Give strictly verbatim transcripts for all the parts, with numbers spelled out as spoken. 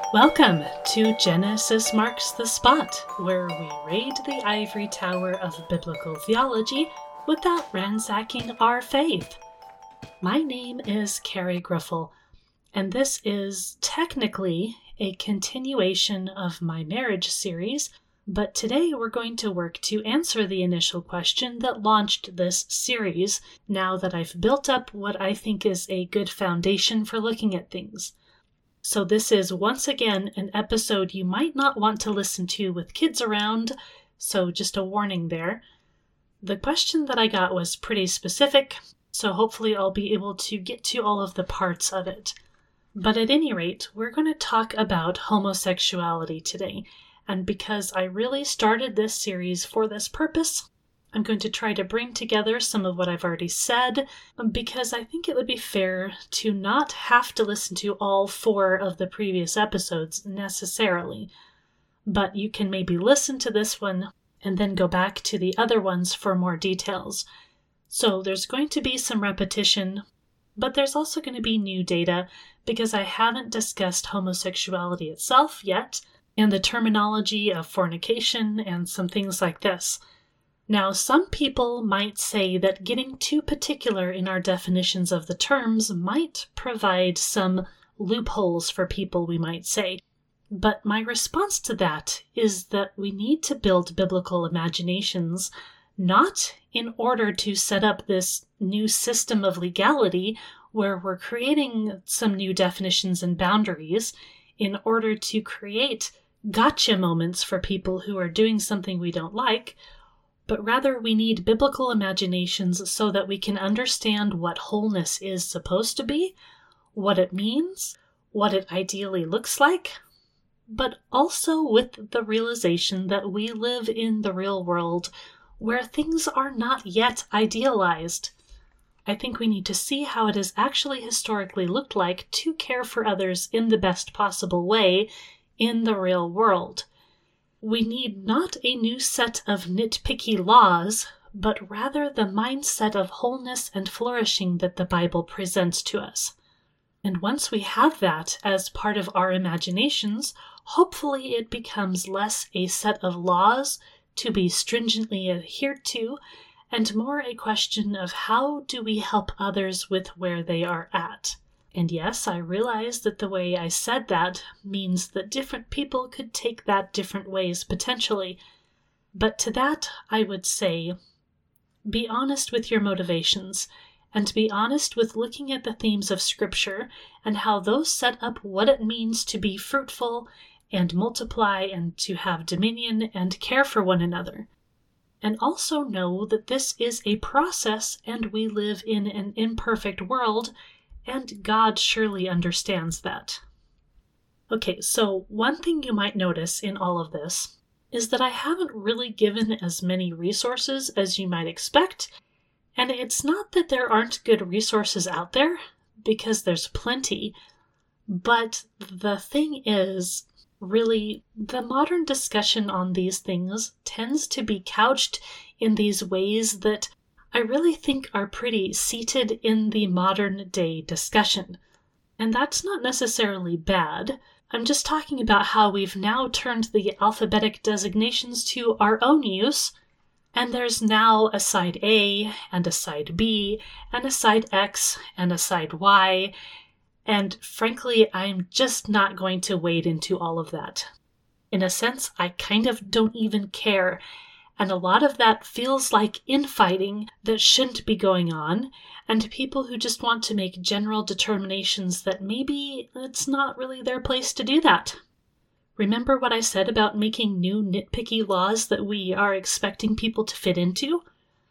Welcome to Genesis Marks the Spot, where we raid the ivory tower of biblical theology without ransacking our faith. My name is Carrie Griffel, and this is technically a continuation of my marriage series, but today we're going to work to answer the initial question that launched this series, now that I've built up what I think is a good foundation for looking at things. So this is once again an episode you might not want to listen to with kids around, so just a warning there. The question that I got was pretty specific, so hopefully I'll be able to get to all of the parts of it. But at any rate, we're going to talk about homosexuality today, and because I really started this series for this purpose, I'm going to try to bring together some of what I've already said, because I think it would be fair to not have to listen to all four of the previous episodes necessarily. But you can maybe listen to this one and then go back to the other ones for more details. So there's going to be some repetition, but there's also going to be new data because I haven't discussed homosexuality itself yet, and the terminology of fornication and some things like this. Now, some people might say that getting too particular in our definitions of the terms might provide some loopholes for people, we might say. But my response to that is that we need to build biblical imaginations, not in order to set up this new system of legality where we're creating some new definitions and boundaries in order to create gotcha moments for people who are doing something we don't like, but rather we need biblical imaginations so that we can understand what wholeness is supposed to be, what it means, what it ideally looks like, but also with the realization that we live in the real world where things are not yet idealized. I think we need to see how it has actually historically looked like to care for others in the best possible way in the real world. We need not a new set of nitpicky laws, but rather the mindset of wholeness and flourishing that the Bible presents to us. And once we have that as part of our imaginations, hopefully it becomes less a set of laws to be stringently adhered to, and more a question of how do we help others with where they are at. And yes, I realize that the way I said that means that different people could take that different ways potentially. But to that, I would say, be honest with your motivations, and be honest with looking at the themes of Scripture and how those set up what it means to be fruitful and multiply and to have dominion and care for one another. And also know that this is a process and we live in an imperfect world, and God surely understands that. Okay, so one thing you might notice in all of this is that I haven't really given as many resources as you might expect, and it's not that there aren't good resources out there, because there's plenty, but the thing is, really, the modern discussion on these things tends to be couched in these ways that I really think are pretty seated in the modern day discussion. And that's not necessarily bad. I'm just talking about how we've now turned the alphabetic designations to our own use, and there's now a side A, and a side B, and a side X, and a side Y, and frankly, I'm just not going to wade into all of that. In a sense, I kind of don't even care. And a lot of that feels like infighting that shouldn't be going on, and people who just want to make general determinations that maybe it's not really their place to do that. Remember what I said about making new nitpicky laws that we are expecting people to fit into?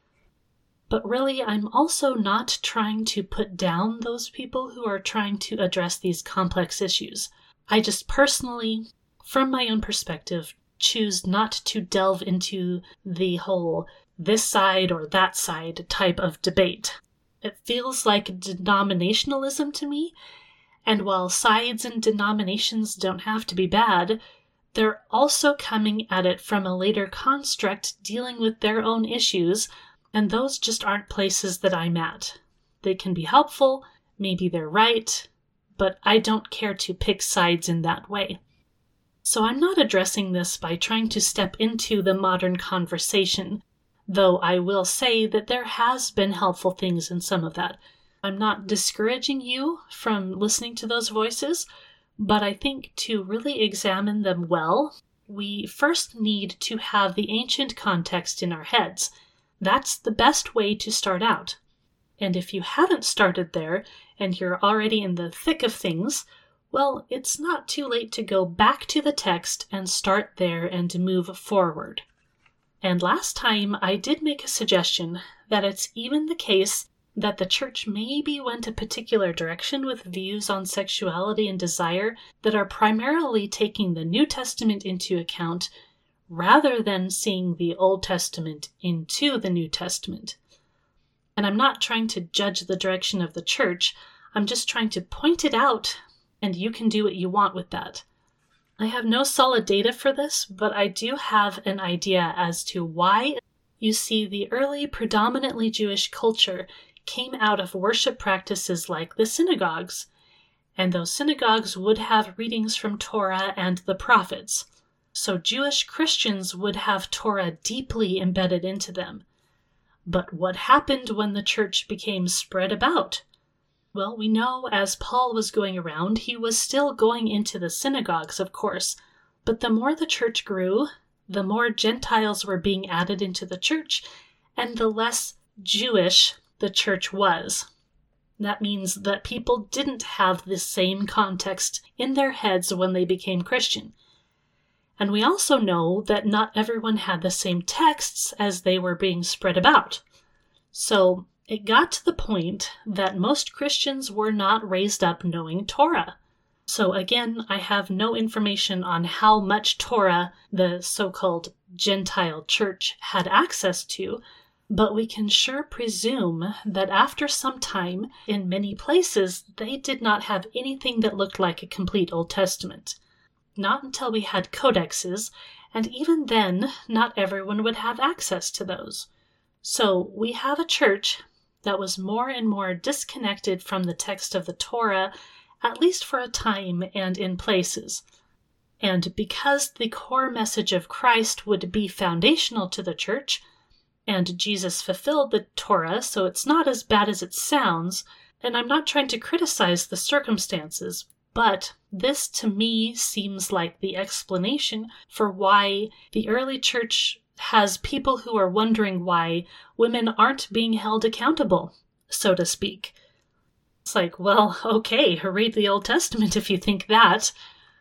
But really, I'm also not trying to put down those people who are trying to address these complex issues. I just personally, from my own perspective, choose not to delve into the whole this side or that side type of debate. It feels like denominationalism to me, and while sides and denominations don't have to be bad, they're also coming at it from a later construct dealing with their own issues, and those just aren't places that I'm at. They can be helpful, maybe they're right, but I don't care to pick sides in that way. So I'm not addressing this by trying to step into the modern conversation, though I will say that there has been helpful things in some of that. I'm not discouraging you from listening to those voices, but I think to really examine them well, we first need to have the ancient context in our heads. That's the best way to start out. And if you haven't started there, and you're already in the thick of things, well, it's not too late to go back to the text and start there and move forward. And last time I did make a suggestion that it's even the case that the church maybe went a particular direction with views on sexuality and desire that are primarily taking the New Testament into account rather than seeing the Old Testament into the New Testament. And I'm not trying to judge the direction of the church, I'm just trying to point it out, and you can do what you want with that. I have no solid data for this, but I do have an idea as to why you see the early predominantly Jewish culture came out of worship practices like the synagogues, and those synagogues would have readings from Torah and the prophets. So Jewish Christians would have Torah deeply embedded into them. But what happened when the church became spread about? Well, we know as Paul was going around, he was still going into the synagogues, of course, but the more the church grew, the more Gentiles were being added into the church, and the less Jewish the church was. That means that people didn't have the same context in their heads when they became Christian. And we also know that not everyone had the same texts as they were being spread about. So it got to the point that most Christians were not raised up knowing Torah. So again, I have no information on how much Torah the so-called Gentile church had access to, but we can sure presume that after some time, in many places, they did not have anything that looked like a complete Old Testament. Not until we had codexes, and even then, not everyone would have access to those. So we have a church that was more and more disconnected from the text of the Torah, at least for a time and in places. And because the core message of Christ would be foundational to the church, and Jesus fulfilled the Torah, so it's not as bad as it sounds, and I'm not trying to criticize the circumstances, but this to me seems like the explanation for why the early church has people who are wondering why women aren't being held accountable, so to speak. It's like, well, okay, read the Old Testament if you think that.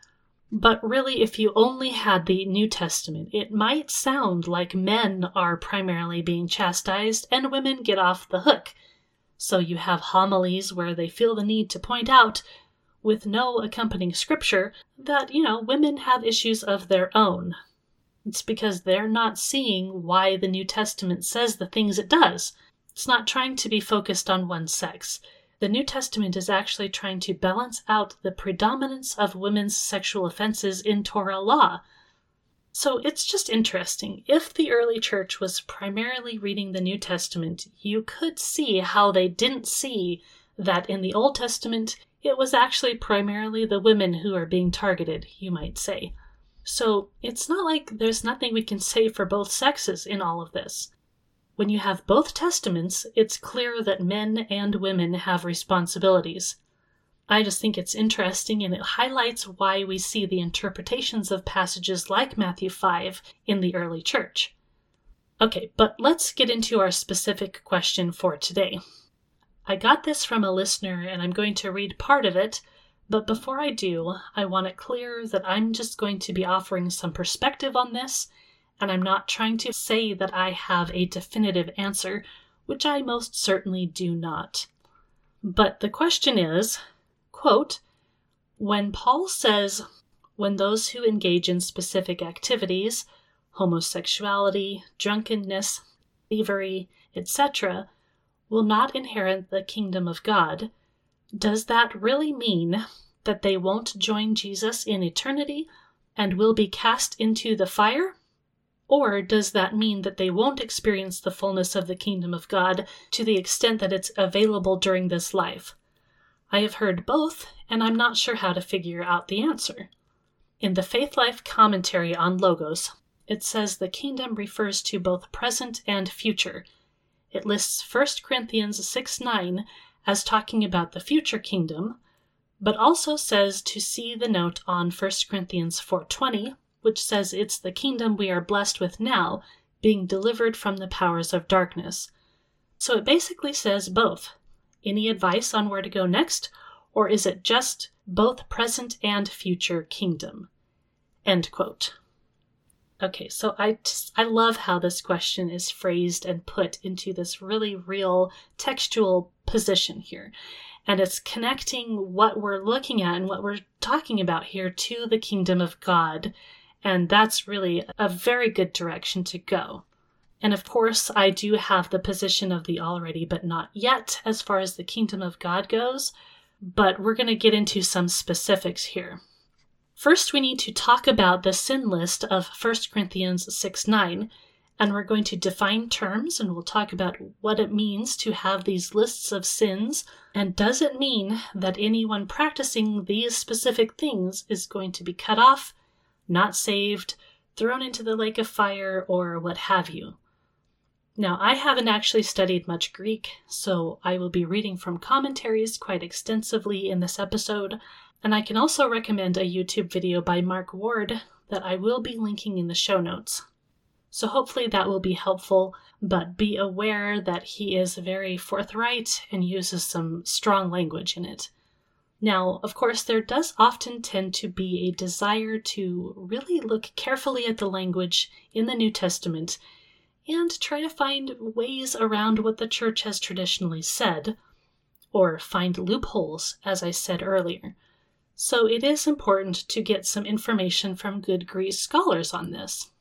But really, if you only had the New Testament, it might sound like men are primarily being chastised and women get off the hook. So you have homilies where they feel the need to point out, with no accompanying scripture, that, you know, women have issues of their own. It's because they're not seeing why the New Testament says the things it does. It's not trying to be focused on one sex. The New Testament is actually trying to balance out the predominance of women's sexual offenses in Torah law. So it's just interesting. If the early church was primarily reading the New Testament, you could see how they didn't see that in the Old Testament, it was actually primarily the women who are being targeted, you might say. So it's not like there's nothing we can say for both sexes in all of this. When you have both testaments, it's clear that men and women have responsibilities. I just think it's interesting, and it highlights why we see the interpretations of passages like Matthew five in the early church. Okay, but let's get into our specific question for today. I got this from a listener, and I'm going to read part of it, but before I do, I want it clear that I'm just going to be offering some perspective on this, and I'm not trying to say that I have a definitive answer, which I most certainly do not. But the question is, quote, when Paul says, when those who engage in specific activities, homosexuality, drunkenness, thievery, et cetera, will not inherit the kingdom of God, does that really mean that they won't join Jesus in eternity and will be cast into the fire? Or does that mean that they won't experience the fullness of the kingdom of God to the extent that it's available during this life? I have heard both, and I'm not sure how to figure out the answer. In the Faith Life commentary on Logos, it says the kingdom refers to both present and future. It lists First Corinthians six nine as talking about the future kingdom, but also says to see the note on First Corinthians four twenty, which says it's the kingdom we are blessed with now, being delivered from the powers of darkness. So it basically says both. Any advice on where to go next, or is it just both present and future kingdom? End quote. Okay, so I just, I love how this question is phrased and put into this really real textual position here. And it's connecting what we're looking at and what we're talking about here to the kingdom of God. And that's really a very good direction to go. And of course, I do have the position of the already but not yet as far as the kingdom of God goes, but we're going to get into some specifics here. First, we need to talk about the sin list of First Corinthians six nine, and we're going to define terms, and we'll talk about what it means to have these lists of sins, and does it mean that anyone practicing these specific things is going to be cut off, not saved, thrown into the lake of fire, or what have you. Now, I haven't actually studied much Greek, so I will be reading from commentaries quite extensively in this episode, and I can also recommend a YouTube video by Mark Ward that I will be linking in the show notes. So hopefully that will be helpful, but be aware that he is very forthright and uses some strong language in it. Now, of course, there does often tend to be a desire to really look carefully at the language in the New Testament and try to find ways around what the church has traditionally said, or find loopholes, as I said earlier. So it is important to get some information from good Greek scholars on this.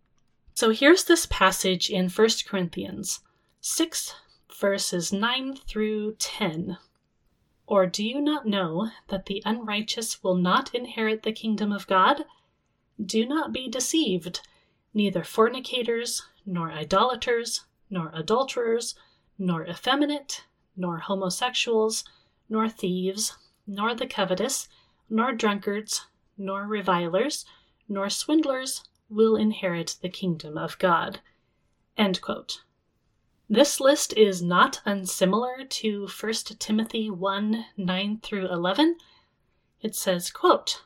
So here's this passage in First Corinthians six, verses nine through ten. Or do you not know that the unrighteous will not inherit the kingdom of God? Do not be deceived. Neither fornicators, nor idolaters, nor adulterers, nor effeminate, nor homosexuals, nor thieves, nor the covetous, nor drunkards, nor revilers, nor swindlers will inherit the kingdom of God. End quote. This list is not unsimilar to First Timothy one nine through eleven. It says, quote,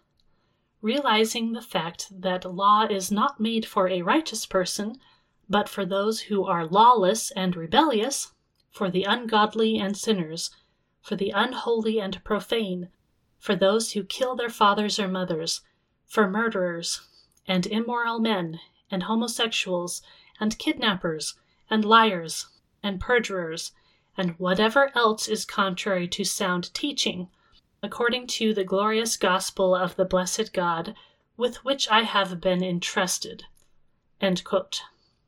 realizing the fact that law is not made for a righteous person, but for those who are lawless and rebellious, for the ungodly and sinners, for the unholy and profane, for those who kill their fathers or mothers, for murderers, and immoral men, and homosexuals, and kidnappers, and liars, and perjurers, and whatever else is contrary to sound teaching, according to the glorious gospel of the blessed God, with which I have been entrusted. End quote.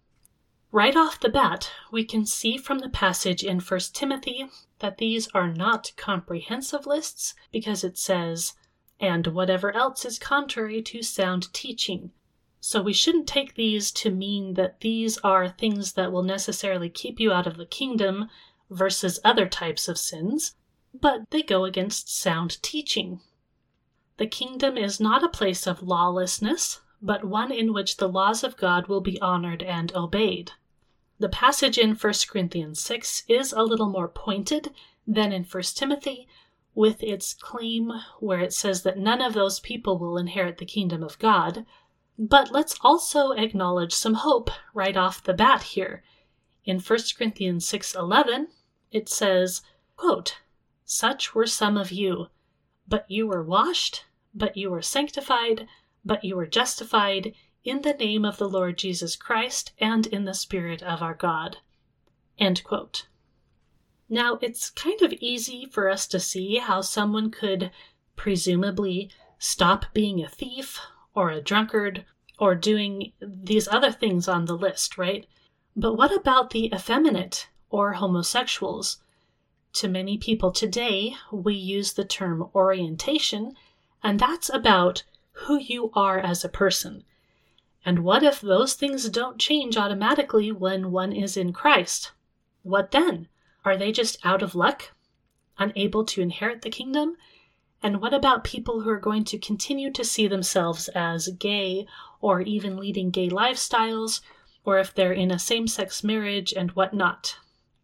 Right off the bat, we can see from the passage in First Timothy that these are not comprehensive lists, because it says, and whatever else is contrary to sound teaching. So we shouldn't take these to mean that these are things that will necessarily keep you out of the kingdom versus other types of sins, but they go against sound teaching. The kingdom is not a place of lawlessness, but one in which the laws of God will be honored and obeyed. The passage in First Corinthians six is a little more pointed than in First Timothy, with its claim where it says that none of those people will inherit the kingdom of God. But let's also acknowledge some hope right off the bat here. In First Corinthians six eleven, it says, quote, such were some of you, but you were washed, but you were sanctified, but you were justified in the name of the Lord Jesus Christ and in the Spirit of our God. End quote. Now, it's kind of easy for us to see how someone could presumably stop being a thief or a drunkard or doing these other things on the list, right? But what about the effeminate or homosexuals? To many people today, we use the term orientation, and that's about who you are as a person. And what if those things don't change automatically when one is in Christ? What then? Are they just out of luck, unable to inherit the kingdom? And what about people who are going to continue to see themselves as gay, or even leading gay lifestyles, or if they're in a same-sex marriage and whatnot?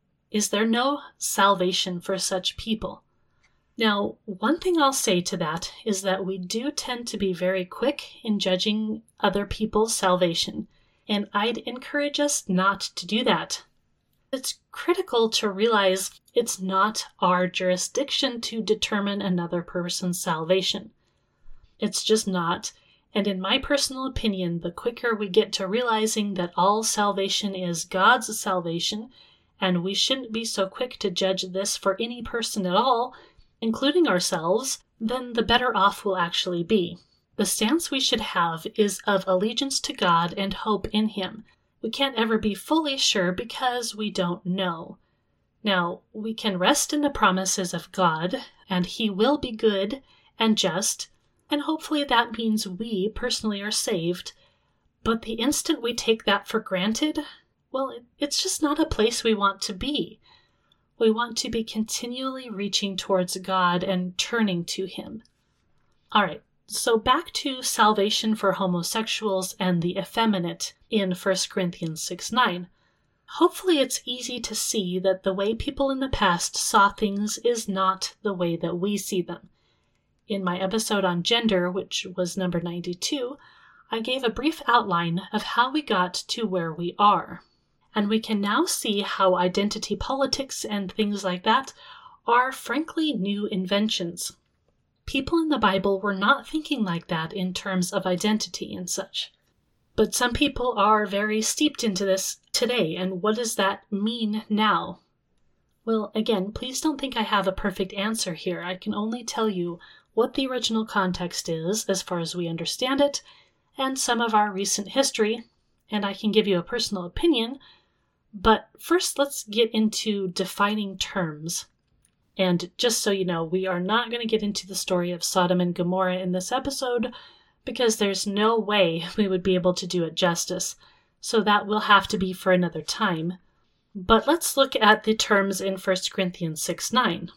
Is there no salvation for such people? Now, one thing I'll say to that is that we do tend to be very quick in judging other people's salvation, and I'd encourage us not to do that. It's critical to realize it's not our jurisdiction to determine another person's salvation. It's just not, and in my personal opinion, the quicker we get to realizing that all salvation is God's salvation, and we shouldn't be so quick to judge this for any person at all, including ourselves, then the better off we'll actually be. The stance we should have is of allegiance to God and hope in Him. We can't ever be fully sure because we don't know. Now, we can rest in the promises of God, and He will be good and just, and hopefully that means we personally are saved. But the instant we take that for granted, well, it's just not a place we want to be. We want to be continually reaching towards God and turning to Him. All right, so back to salvation for homosexuals and the effeminate in First Corinthians six nine. Hopefully it's easy to see that the way people in the past saw things is not the way that we see them. In my episode on gender, which was number ninety-two, I gave a brief outline of how we got to where we are. And we can now see how identity politics and things like that are frankly new inventions. People in the Bible were not thinking like that in terms of identity and such. But some people are very steeped into this today, and what does that mean now? Well, again, please don't think I have a perfect answer here. I can only tell you what the original context is as far as we understand it, and some of our recent history, and I can give you a personal opinion. But first, let's get into defining terms. And just so you know, we are not going to get into the story of Sodom and Gomorrah in this episode, because there's no way we would be able to do it justice, so that will have to be for another time. But let's look at the terms in First Corinthians six nine.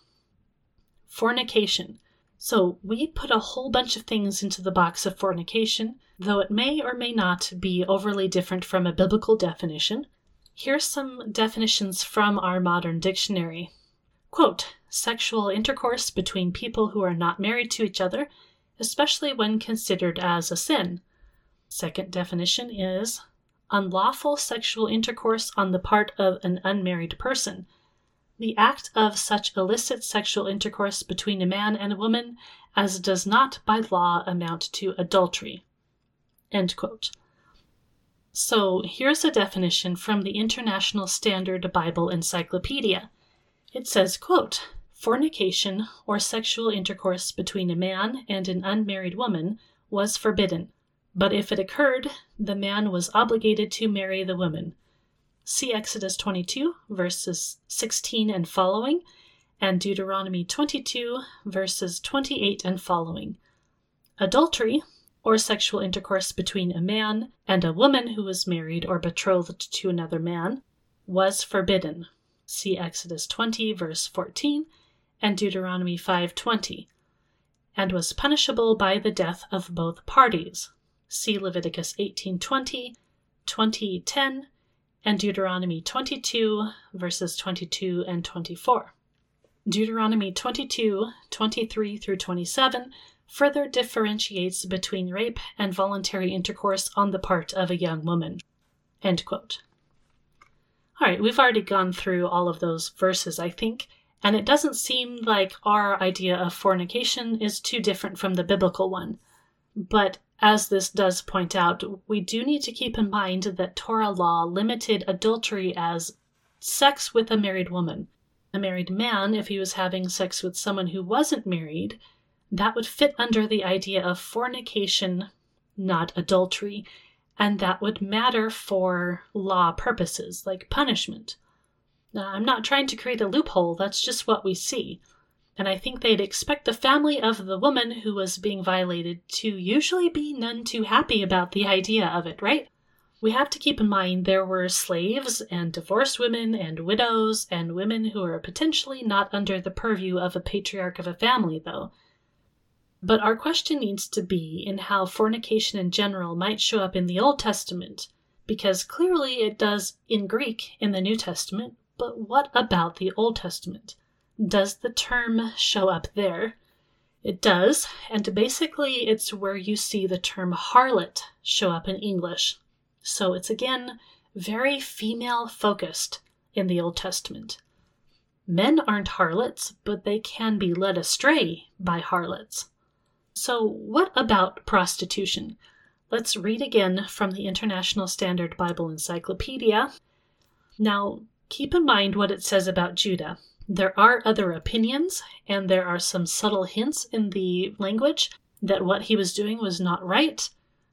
Fornication. So we put a whole bunch of things into the box of fornication, though it may or may not be overly different from a biblical definition. Here's some definitions from our modern dictionary. Quote, sexual intercourse between people who are not married to each other, especially when considered as a sin. Second definition is unlawful sexual intercourse on the part of an unmarried person. The act of such illicit sexual intercourse between a man and a woman as does not by law amount to adultery. End quote. So here's a definition from the International Standard Bible Encyclopedia. It says, quote, fornication or sexual intercourse between a man and an unmarried woman was forbidden, but if it occurred, the man was obligated to marry the woman. See Exodus twenty-two, verses sixteen and following, and Deuteronomy twenty-two, verses twenty-eight and following. Adultery, or sexual intercourse between a man and a woman who was married or betrothed to another man, was forbidden. See Exodus twenty, verse fourteen, and Deuteronomy five twenty, and was punishable by the death of both parties. See Leviticus eighteen twenty, twenty ten, and Deuteronomy twenty-two, verses twenty-two and twenty-four. Deuteronomy twenty-two, twenty-three through twenty-seven further differentiates between rape and voluntary intercourse on the part of a young woman. End quote. All right, we've already gone through all of those verses, I think, and it doesn't seem like our idea of fornication is too different from the biblical one. But as this does point out, we do need to keep in mind that Torah law limited adultery as sex with a married woman. A married man, if he was having sex with someone who wasn't married, that would fit under the idea of fornication, not adultery, and that would matter for law purposes, like punishment. Now, I'm not trying to create a loophole, that's just what we see. And I think they'd expect the family of the woman who was being violated to usually be none too happy about the idea of it, right? We have to keep in mind there were slaves and divorced women and widows and women who are potentially not under the purview of a patriarch of a family, though. But our question needs to be in how fornication in general might show up in the Old Testament, because clearly it does in Greek in the New Testament, but what about the Old Testament? Does the term show up there? It does, and basically it's where you see the term harlot show up in English. So it's again very female-focused in the Old Testament. Men aren't harlots, but they can be led astray by harlots. So what about prostitution? Let's read again from the International Standard Bible Encyclopedia. Now, keep in mind what it says about Judah. There are other opinions, and there are some subtle hints in the language that what he was doing was not right,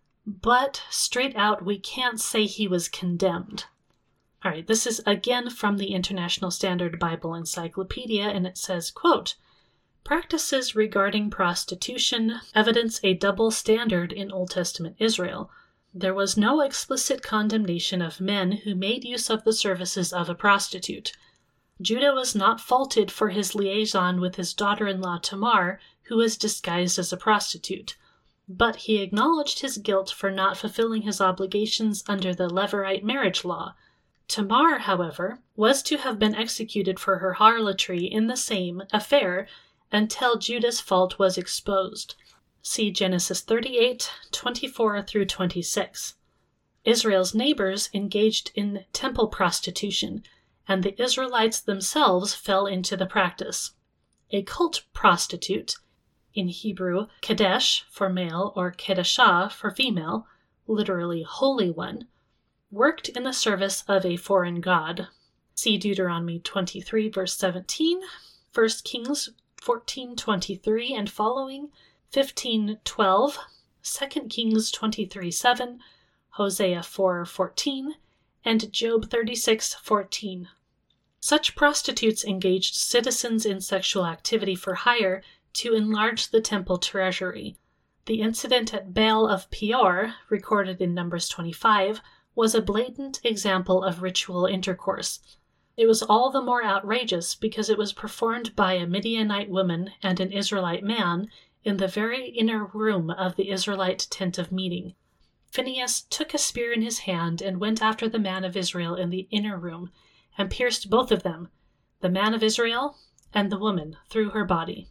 but straight out we can't say he was condemned. All right, this is again from the International Standard Bible Encyclopedia, and it says, quote, "Practices regarding prostitution evidence a double standard in Old Testament Israel. There was no explicit condemnation of men who made use of the services of a prostitute. Judah was not faulted for his liaison with his daughter-in-law Tamar, who was disguised as a prostitute, but he acknowledged his guilt for not fulfilling his obligations under the Levirate marriage law. Tamar, however, was to have been executed for her harlotry in the same affair until Judah's fault was exposed." See Genesis thirty-eight, twenty-four through twenty-six. Israel's neighbors engaged in temple prostitution, and the Israelites themselves fell into the practice. A cult prostitute, in Hebrew Kadesh for male or Kedeshah for female, literally holy one, worked in the service of a foreign god. See Deuteronomy twenty-three, verse seventeen, First Kings fourteen twenty-three and following, fifteen twelve, Second Kings twenty-three seven, Hosea four fourteen, and Job thirty-six fourteen. Such prostitutes engaged citizens in sexual activity for hire to enlarge the temple treasury. The incident at Baal of Peor, recorded in Numbers twenty-five, was a blatant example of ritual intercourse. It was all the more outrageous because it was performed by a Midianite woman and an Israelite man in the very inner room of the Israelite tent of meeting. Phinehas took a spear in his hand and went after the man of Israel in the inner room, and pierced both of them, the man of Israel and the woman, through her body.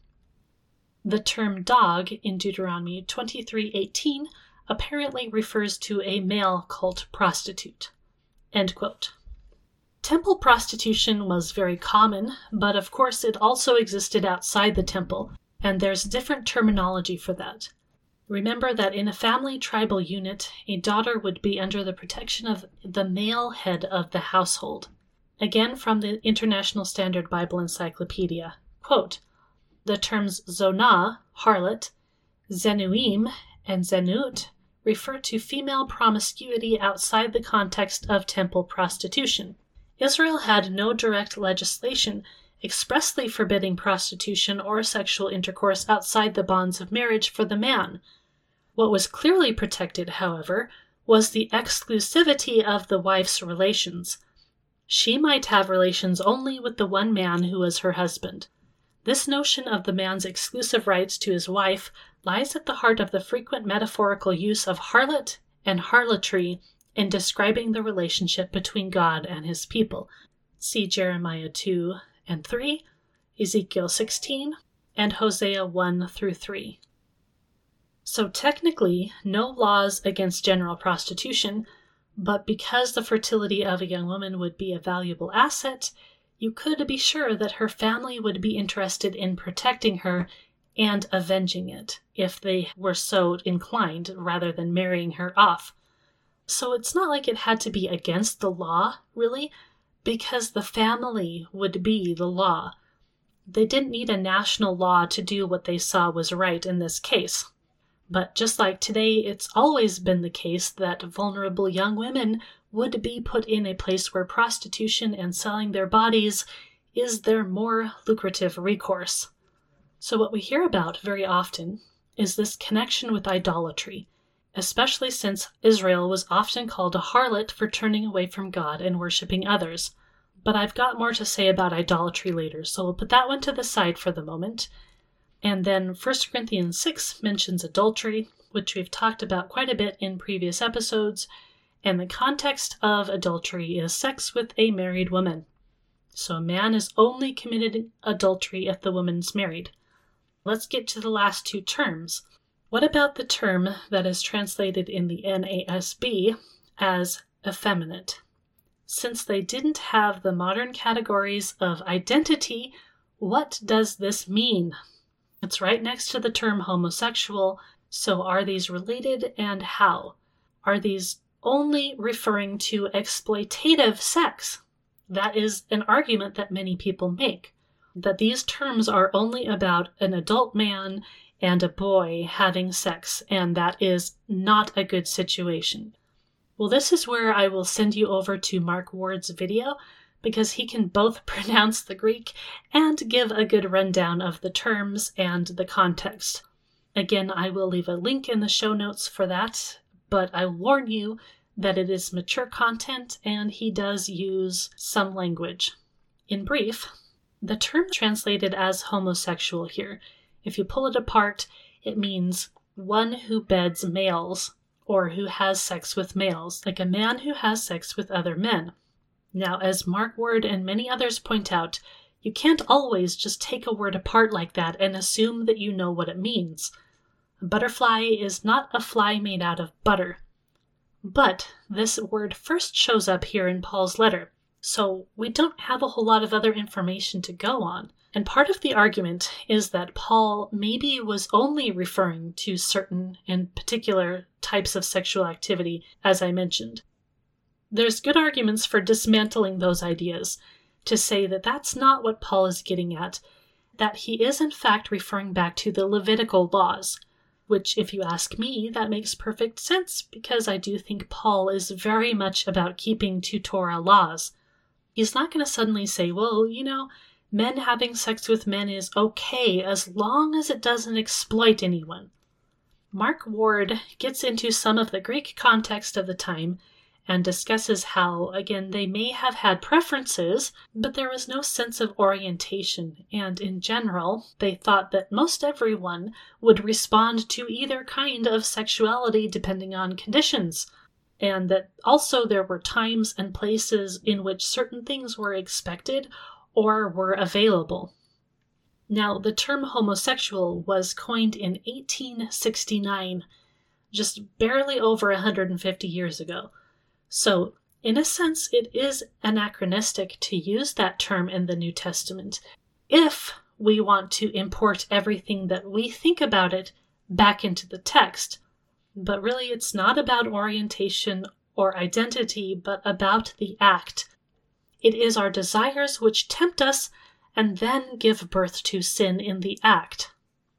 The term dog in Deuteronomy twenty-three eighteen apparently refers to a male cult prostitute. End quote. Temple prostitution was very common, but of course it also existed outside the temple, and there's different terminology for that. Remember that in a family tribal unit, a daughter would be under the protection of the male head of the household. Again from the International Standard Bible Encyclopedia, quote, "The terms zonah, harlot, zenuim, and zenut refer to female promiscuity outside the context of temple prostitution. Israel had no direct legislation expressly forbidding prostitution or sexual intercourse outside the bonds of marriage for the man. What was clearly protected, however, was the exclusivity of the wife's relations. She might have relations only with the one man who was her husband. This notion of the man's exclusive rights to his wife lies at the heart of the frequent metaphorical use of harlot and harlotry in describing the relationship between God and his people. See Jeremiah two and three, Ezekiel sixteen, and Hosea one through three. So technically, no laws against general prostitution, but because the fertility of a young woman would be a valuable asset, you could be sure that her family would be interested in protecting her and avenging it, if they were so inclined, rather than marrying her off. So it's not like it had to be against the law, really, because the family would be the law. They didn't need a national law to do what they saw was right in this case. But just like today, it's always been the case that vulnerable young women would be put in a place where prostitution and selling their bodies is their more lucrative recourse. So what we hear about very often is this connection with idolatry, especially since Israel was often called a harlot for turning away from God and worshiping others. But I've got more to say about idolatry later, so we'll put that one to the side for the moment. And then First Corinthians six mentions adultery, which we've talked about quite a bit in previous episodes, and the context of adultery is sex with a married woman. So a man is only committed adultery if the woman's married. Let's get to the last two terms. What about the term that is translated in the N A S B as effeminate? Since they didn't have the modern categories of identity, what does this mean? It's right next to the term homosexual, so are these related and how? Are these only referring to exploitative sex? That is an argument that many people make, that these terms are only about an adult man and a boy having sex, and that is not a good situation. Well, this is where I will send you over to Mark Ward's video, because he can both pronounce the Greek and give a good rundown of the terms and the context. Again, I will leave a link in the show notes for that, but I warn you that it is mature content and he does use some language. In brief, the term translated as homosexual here, if you pull it apart, it means one who beds males or who has sex with males, like a man who has sex with other men. Now, as Mark Ward and many others point out, you can't always just take a word apart like that and assume that you know what it means. A butterfly is not a fly made out of butter. But this word first shows up here in Paul's letter, so we don't have a whole lot of other information to go on. And part of the argument is that Paul maybe was only referring to certain and particular types of sexual activity, as I mentioned. There's good arguments for dismantling those ideas, to say that that's not what Paul is getting at, that he is in fact referring back to the Levitical laws, which, if you ask me, that makes perfect sense, because I do think Paul is very much about keeping to Torah laws. He's not going to suddenly say, well, you know, men having sex with men is okay as long as it doesn't exploit anyone. Mark Ward gets into some of the Greek context of the time and discusses how, again, they may have had preferences, but there was no sense of orientation, and in general, they thought that most everyone would respond to either kind of sexuality depending on conditions, and that also there were times and places in which certain things were expected or were available. Now, the term homosexual was coined in eighteen sixty-nine, just barely over one hundred fifty years ago. So, in a sense, it is anachronistic to use that term in the New Testament if we want to import everything that we think about it back into the text. But really, it's not about orientation or identity, but about the act. It is our desires which tempt us and then give birth to sin in the act.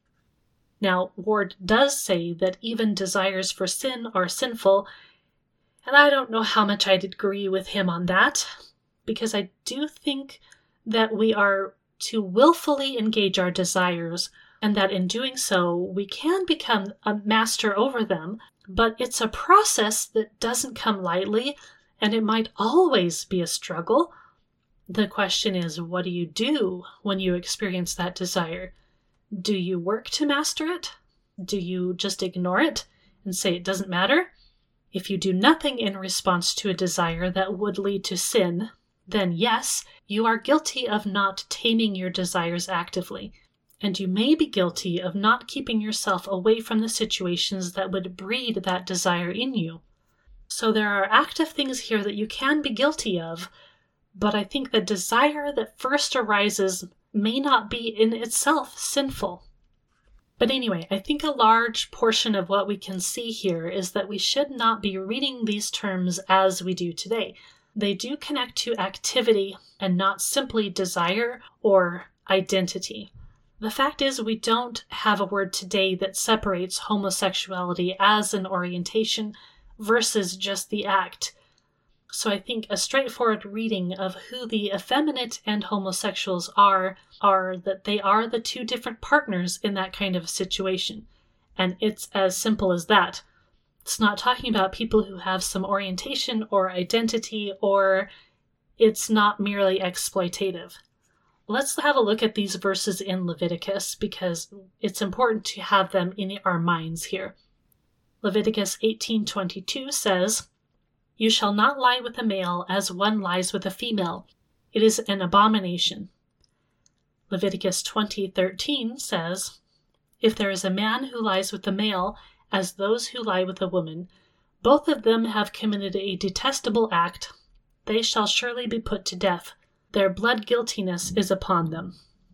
Now, Ward does say that even desires for sin are sinful, and I don't know how much I'd agree with him on that, because I do think that we are to willfully engage our desires, and that in doing so, we can become a master over them, but it's a process that doesn't come lightly, and it might always be a struggle. The question is, what do you do when you experience that desire? Do you work to master it? Do you just ignore it and say it doesn't matter? If you do nothing in response to a desire that would lead to sin, then yes, you are guilty of not taming your desires actively, and you may be guilty of not keeping yourself away from the situations that would breed that desire in you. So there are active things here that you can be guilty of, but I think the desire that first arises may not be in itself sinful. But anyway, I think a large portion of what we can see here is that we should not be reading these terms as we do today. They do connect to activity and not simply desire or identity. The fact is, we don't have a word today that separates homosexuality as an orientation versus just the act. So I think a straightforward reading of who the effeminate and homosexuals are, are that they are the two different partners in that kind of situation. And it's as simple as that. It's not talking about people who have some orientation or identity, or it's not merely exploitative. let's have a look at these verses in Leviticus because it's important to have them in our minds here. Leviticus eighteen twenty-two says, "You shall not lie with a male as one lies with a female. It is an abomination." Leviticus twenty thirteen says, "If there is a man who lies with a male as those who lie with a woman, both of them have committed a detestable act. They shall surely be put to death. Their blood guiltiness is upon them."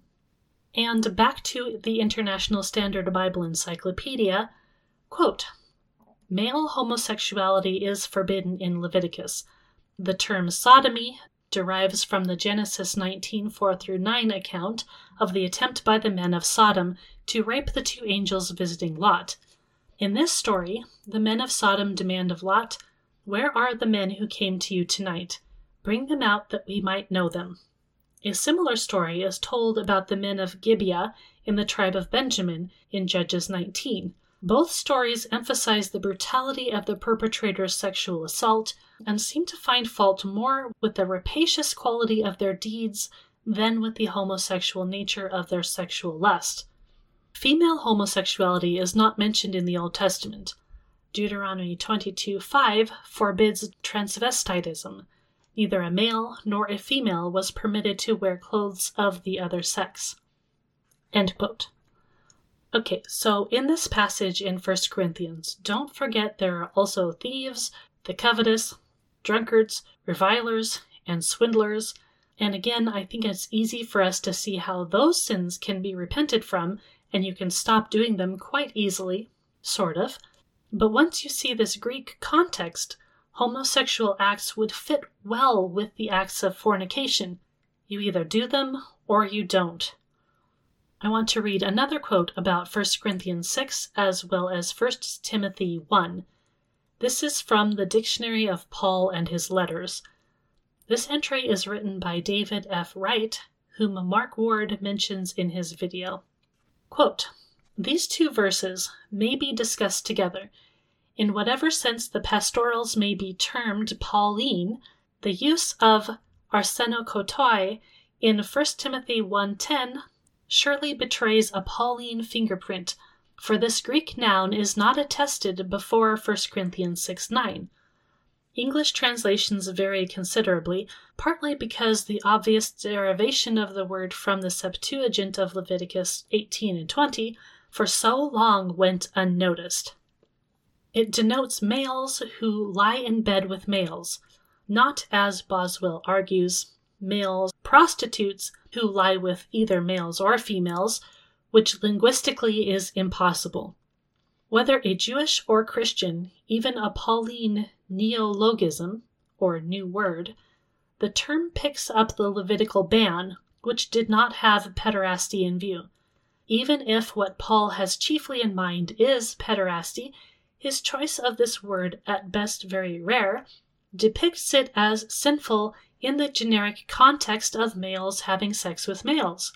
And back to the International Standard Bible Encyclopedia, quote, "Male homosexuality is forbidden in Leviticus. The term sodomy derives from the Genesis nineteen four through nine account of the attempt by the men of Sodom to rape the two angels visiting Lot. In this story, the men of Sodom demand of Lot, 'Where are the men who came to you tonight? Bring them out that we might know them.' A similar story is told about the men of Gibeah in the tribe of Benjamin in Judges nineteen. Both stories emphasize the brutality of the perpetrator's sexual assault and seem to find fault more with the rapacious quality of their deeds than with the homosexual nature of their sexual lust. Female homosexuality is not mentioned in the Old Testament. Deuteronomy twenty-two five forbids transvestitism. Neither a male nor a female was permitted to wear clothes of the other sex." End quote. Okay, so in this passage in First Corinthians, don't forget there are also thieves, the covetous, drunkards, revilers, and swindlers. And again, I think it's easy for us to see how those sins can be repented from, and you can stop doing them quite easily, sort of. But once you see this Greek context, homosexual acts would fit well with the acts of fornication. You either do them or you don't. I want to read another quote about First Corinthians six as well as First Timothy one. This is from the Dictionary of Paul and His Letters. This entry is written by David F. Wright, whom Mark Ward mentions in his video. Quote, "These two verses may be discussed together. In whatever sense the pastorals may be termed Pauline, the use of arsenokotoi in First Timothy one ten surely betrays a Pauline fingerprint, for this Greek noun is not attested before First Corinthians six nine. English translations vary considerably, partly because the obvious derivation of the word from the Septuagint of Leviticus eighteen and twenty for so long went unnoticed. It denotes males who lie in bed with males, not, as Boswell argues, male prostitutes who lie with either males or females, which linguistically is impossible. Whether a Jewish or Christian, even a Pauline neologism, or new word, the term picks up the Levitical ban, which did not have pederasty in view. Even if what Paul has chiefly in mind is pederasty, his choice of this word, at best very rare, depicts it as sinful in the generic context of males having sex with males.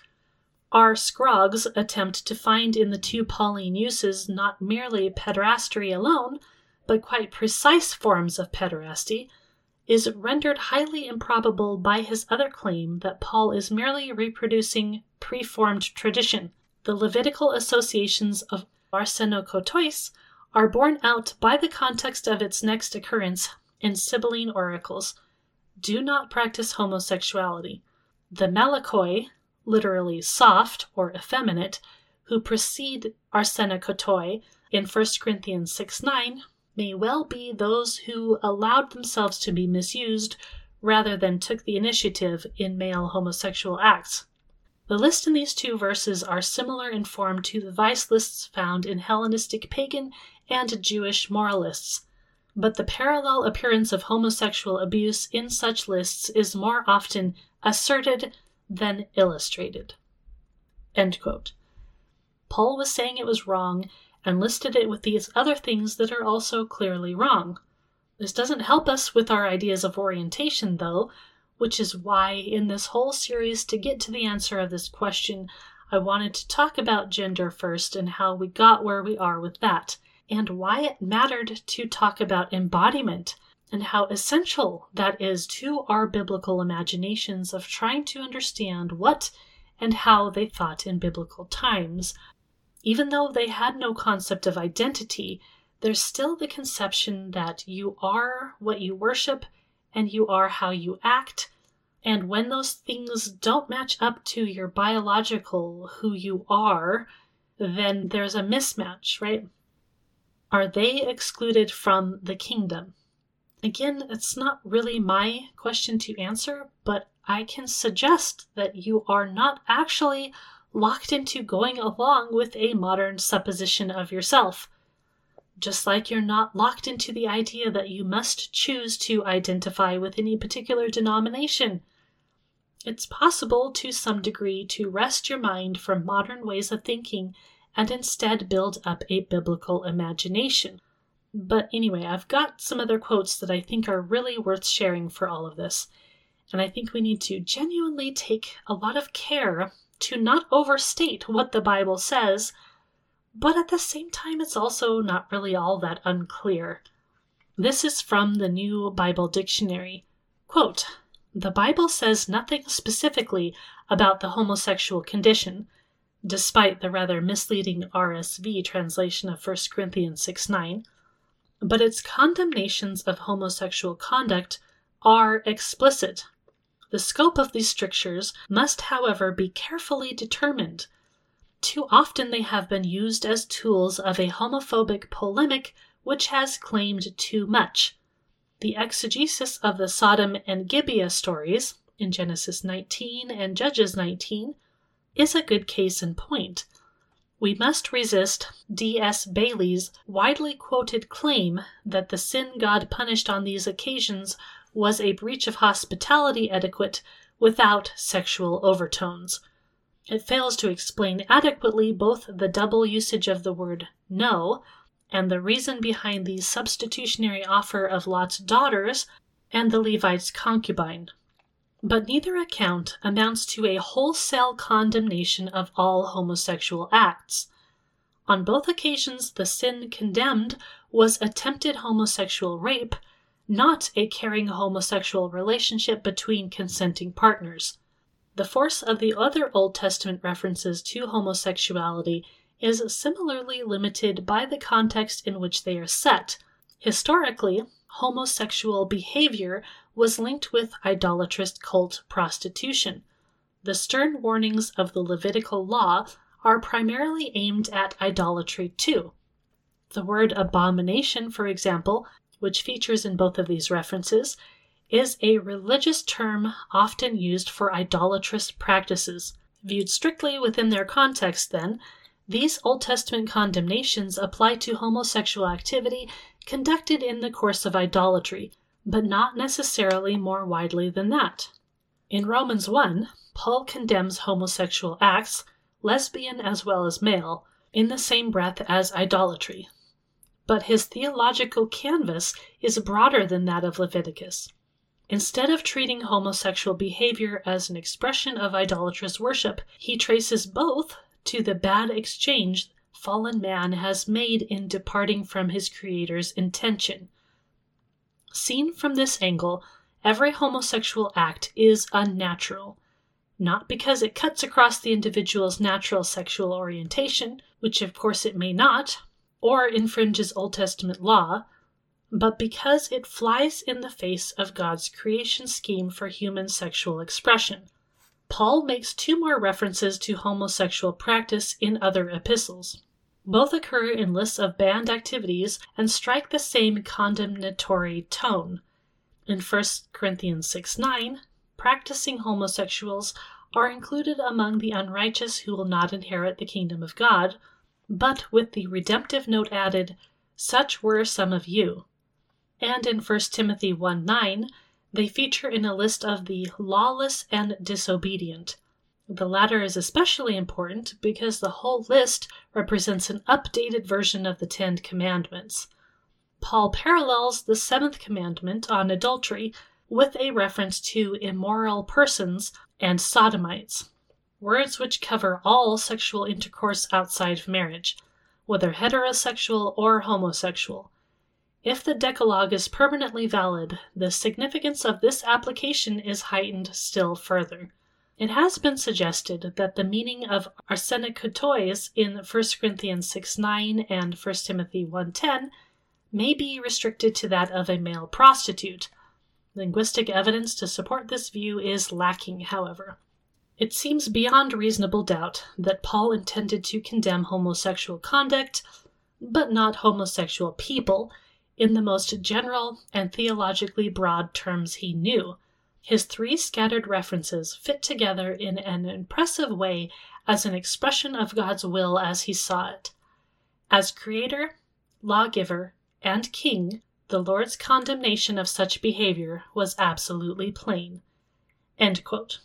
R. Scroggs' attempt to find in the two Pauline uses not merely pederasty alone, but quite precise forms of pederasty, is rendered highly improbable by his other claim that Paul is merely reproducing preformed tradition. The Levitical associations of arsenokotois are borne out by the context of its next occurrence in Sibylline oracles. Do not practice homosexuality. The malakoi, literally soft or effeminate, who precede arsenokotoi in First Corinthians six nine, may well be those who allowed themselves to be misused rather than took the initiative in male homosexual acts. The list in these two verses are similar in form to the vice lists found in Hellenistic pagan and Jewish moralists, but the parallel appearance of homosexual abuse in such lists is more often asserted than illustrated." End quote. Paul was saying it was wrong and listed it with these other things that are also clearly wrong. This doesn't help us with our ideas of orientation, though, which is why in this whole series, to get to the answer of this question, I wanted to talk about gender first and how we got where we are with that, and why it mattered to talk about embodiment, and how essential that is to our biblical imaginations of trying to understand what and how they thought in biblical times. Even though they had no concept of identity, there's still the conception that you are what you worship and you are how you act. And when those things don't match up to your biological who you are, then there's a mismatch, right? Are they excluded from the kingdom? Again, it's not really my question to answer, but I can suggest that you are not actually locked into going along with a modern supposition of yourself. Just like you're not locked into the idea that you must choose to identify with any particular denomination. It's possible to some degree to wrest your mind from modern ways of thinking and instead build up a biblical imagination. But anyway, I've got some other quotes that I think are really worth sharing for all of this. And I think we need to genuinely take a lot of care to not overstate what the Bible says, but at the same time, it's also not really all that unclear. This is from the New Bible Dictionary. Quote, "The Bible says nothing specifically about the homosexual condition," despite the rather misleading R S V translation of First Corinthians six nine, "but its condemnations of homosexual conduct are explicit. The scope of these strictures must, however, be carefully determined. Too often they have been used as tools of a homophobic polemic which has claimed too much. The exegesis of the Sodom and Gibeah stories, in Genesis nineteen and Judges nineteen, is a good case in point. We must resist D S Bailey's widely quoted claim that the sin God punished on these occasions was a breach of hospitality etiquette without sexual overtones. It fails to explain adequately both the double usage of the word no and the reason behind the substitutionary offer of Lot's daughters and the Levite's concubine. But neither account amounts to a wholesale condemnation of all homosexual acts. On both occasions, the sin condemned was attempted homosexual rape, not a caring homosexual relationship between consenting partners. The force of the other Old Testament references to homosexuality is similarly limited by the context in which they are set. Historically, homosexual behavior was linked with idolatrous cult prostitution. The stern warnings of the Levitical law are primarily aimed at idolatry too. The word abomination, for example, which features in both of these references, is a religious term often used for idolatrous practices. Viewed strictly within their context, then, these Old Testament condemnations apply to homosexual activity conducted in the course of idolatry, but not necessarily more widely than that. In Romans one, Paul condemns homosexual acts, lesbian as well as male, in the same breath as idolatry. But his theological canvas is broader than that of Leviticus. Instead of treating homosexual behavior as an expression of idolatrous worship, he traces both to the bad exchange fallen man has made in departing from his Creator's intention. Seen from this angle, every homosexual act is unnatural, not because it cuts across the individual's natural sexual orientation, which of course it may not, or infringes Old Testament law, but because it flies in the face of God's creation scheme for human sexual expression. Paul makes two more references to homosexual practice in other epistles. Both occur in lists of banned activities and strike the same condemnatory tone. In First Corinthians six nine, practicing homosexuals are included among the unrighteous who will not inherit the kingdom of God, but with the redemptive note added, "Such were some of you." And in First Timothy one nine, they feature in a list of the lawless and disobedient. The latter is especially important because the whole list represents an updated version of the Ten Commandments. Paul parallels the seventh commandment on adultery with a reference to immoral persons and sodomites, words which cover all sexual intercourse outside of marriage, whether heterosexual or homosexual. If the Decalogue is permanently valid, the significance of this application is heightened still further. It has been suggested that the meaning of arsenikotois in First Corinthians six nine and First Timothy one ten may be restricted to that of a male prostitute. Linguistic evidence to support this view is lacking, however. It seems beyond reasonable doubt that Paul intended to condemn homosexual conduct, but not homosexual people, in the most general and theologically broad terms he knew. His three scattered references fit together in an impressive way as an expression of God's will as he saw it. As creator, lawgiver, and king, the Lord's condemnation of such behavior was absolutely plain. End quote.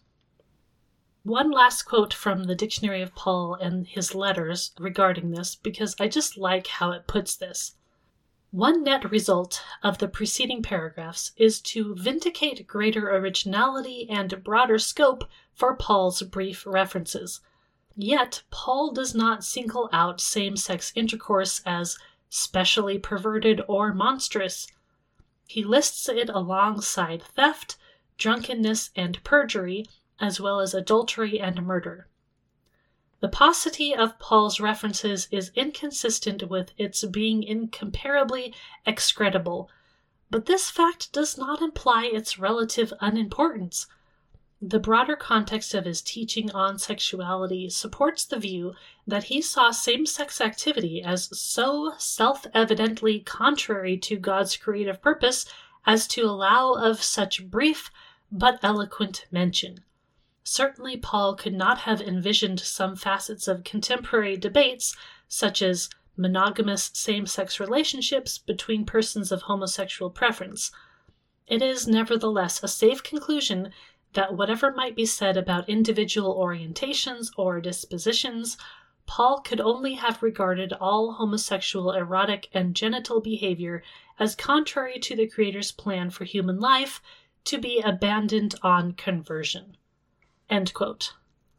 One last quote from the Dictionary of Paul and his letters regarding this, because I just like how it puts this. One net result of the preceding paragraphs is to vindicate greater originality and broader scope for Paul's brief references. Yet, Paul does not single out same-sex intercourse as specially perverted or monstrous. He lists it alongside theft, drunkenness, and perjury, as well as adultery and murder. The paucity of Paul's references is inconsistent with its being incomparably execrable, but this fact does not imply its relative unimportance. The broader context of his teaching on sexuality supports the view that he saw same-sex activity as so self-evidently contrary to God's creative purpose as to allow of such brief but eloquent mention. Certainly Paul could not have envisioned some facets of contemporary debates, such as monogamous same-sex relationships between persons of homosexual preference. It is nevertheless a safe conclusion that whatever might be said about individual orientations or dispositions, Paul could only have regarded all homosexual erotic and genital behavior as contrary to the Creator's plan for human life, to be abandoned on conversion. End quote.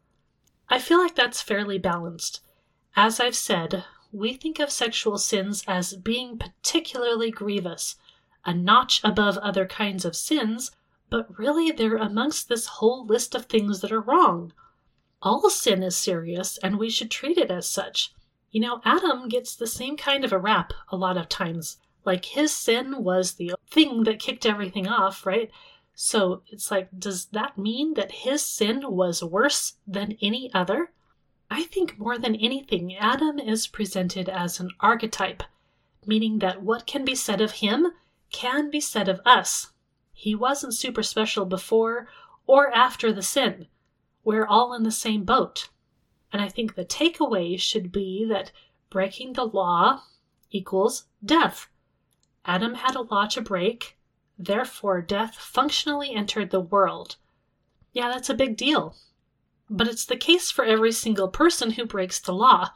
I feel like that's fairly balanced. As I've said, we think of sexual sins as being particularly grievous, a notch above other kinds of sins, but really they're amongst this whole list of things that are wrong. All sin is serious, and we should treat it as such. You know, Adam gets the same kind of a rap a lot of times. Like, his sin was the thing that kicked everything off, right? So it's like, does that mean that his sin was worse than any other? I think more than anything, Adam is presented as an archetype, meaning that what can be said of him can be said of us. He wasn't super special before or after the sin. We're all in the same boat. And I think the takeaway should be that breaking the law equals death. Adam had a law to break. Therefore, death functionally entered the world. Yeah, that's a big deal. But it's the case for every single person who breaks the law.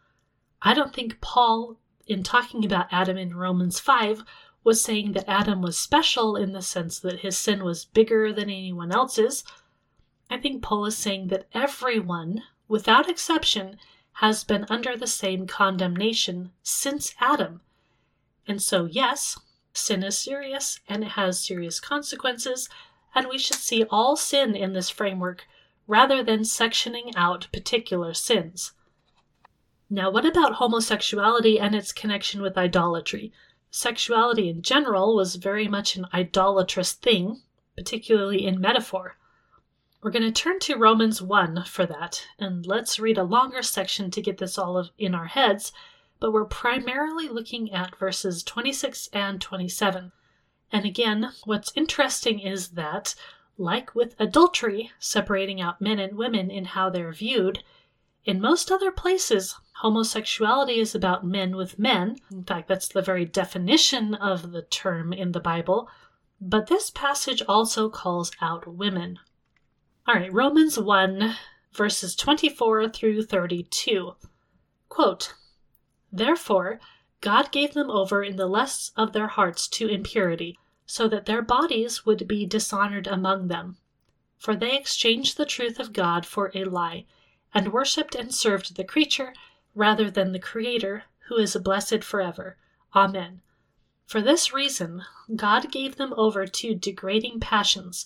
I don't think Paul, in talking about Adam in Romans five, was saying that Adam was special in the sense that his sin was bigger than anyone else's. I think Paul is saying that everyone, without exception, has been under the same condemnation since Adam. And so, yes, sin is serious, and it has serious consequences, and we should see all sin in this framework rather than sectioning out particular sins. Now, what about homosexuality and its connection with idolatry? Sexuality in general was very much an idolatrous thing, particularly in metaphor. We're going to turn to Romans one for that, and let's read a longer section to get this all in our heads, but we're primarily looking at verses twenty-six and twenty-seven. And again, what's interesting is that, like with adultery, separating out men and women in how they're viewed, in most other places, homosexuality is about men with men. In fact, that's the very definition of the term in the Bible. But this passage also calls out women. All right, Romans one, verses twenty-four through thirty-two. Quote, "Therefore, God gave them over in the lusts of their hearts to impurity, so that their bodies would be dishonored among them. For they exchanged the truth of God for a lie, and worshipped and served the creature rather than the Creator, who is blessed forever. Amen. For this reason, God gave them over to degrading passions,